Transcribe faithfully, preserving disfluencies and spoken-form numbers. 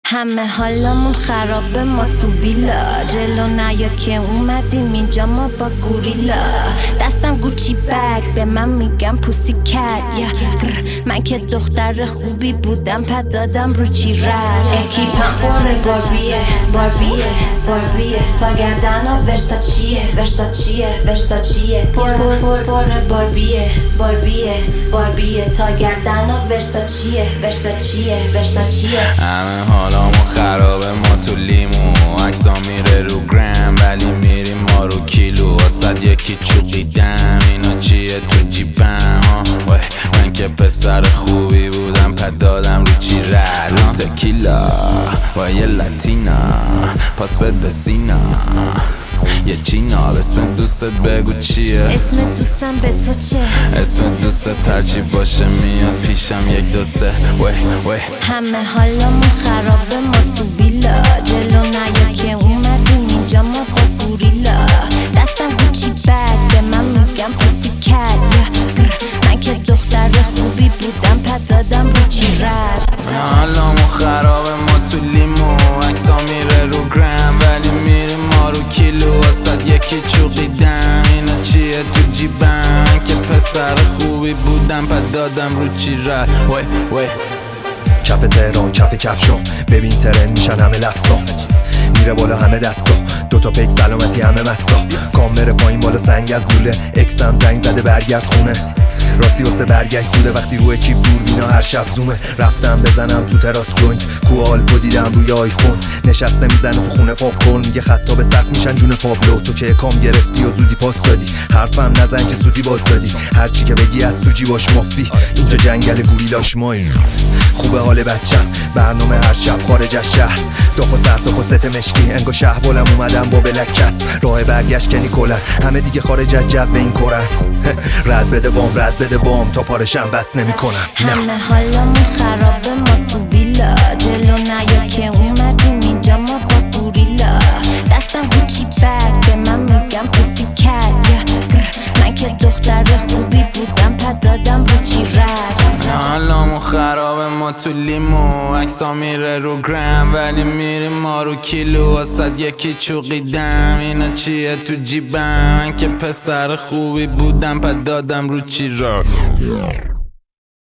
همه حالمون خرابه، ما تو ویلا جلو نیا که اومدیم اینجا ما با گوریلا. دستم گوچی بگ به من میگم پوسی کت yeah. من که دختر خوبی بودم پد دادم رو چی رد. اکیپم پره باربیه باربیه باربیه تا گردنا ورساچیه ورساچیه ورساچیه پر پر پر پر باربیه باربیه باربیه تا گردنا ورساچیه ورساچیه ورساچیه. همه حالامون خرابه، ما تو لیمو عکسا میره رو گرم ولی میریم ما رو کیلو. واسد یکی چوقیدم اینا چیه تو جیبم. من که پسر خوبی بودم پد دادم رو چی رد. رو تکیلا با یه لاتینا پاس بد به سینا یه چینا. اسم دوستت بگو چیه؟ اسم دوستم به تو چه؟ اسم دوستت هرچی باشه میاد پیشم یک دو سه وی وی. همه حالمون خرابه، ما تو ویلا جلو نیا که اومدیم اینجا ما با گوریلا. دستم گوچی بگ به من میگم پوسی کت yeah. من که دختر خوبی بودم پد دادم رو چی رد. حالمون خرابه، ما تو لیمو عکسا میره رو گرم ولی میریم ما رو کیلو. واسد یکی چوقیدم اینا چیه تو جیبم. که پسر خوبی بودم پد دادم رو چی رد وی وی. کف تهران کف کفشام ببین ترند میشن همه لفظا. میره بالا همه دستا دوتا پیک سلامتی همه مستا. کام بره پایین بالا سنگ از لوله. اکسم زنگ زده برگرد خونه. راستی واسه برگشت زوده وقتی روی چیپ دور بینا هر شب زومه. رفتم بزنم تو تراس جوینت کوالپو دیدم روی آیفون. نشسته میزنه تو خونه پاپ کن میگه خطا به سقف میشن جون پابلو. تو که کام گرفتی و زودی پاس دادی حرفم نزن که زودی باز دادی. هرچی که بگی از تو جیباش مافی اینجا جنگل گوریلاش ماییم. خوبه حال بچم برنامه هر شب خارج از شهر. داخل سر تا ست مشکی انگا شهر بالم اومدم با بلکت. راه برگشت کنی کلن همه دیگه خارج از جو این کرن. رد بده بام رد بده بام تا پارشم بس نمی کنم. همه حالمون خرابه، ما تو ویلا جلو نیا که اومدیم اینجا ما با گوریلا. دستم گوچی بگ به من میگم پوسی کت yeah. من که دختر خوبی بودم پد دادم رو چی رد. حالمون خرابه، ما تو لیمو عکسا میره رو گرم ولی میریم ما رو کیلو. واسد یکی چوقیدم اینا چیه تو جیبم. که پسر خوبی بودم پد دادم رو چی رد.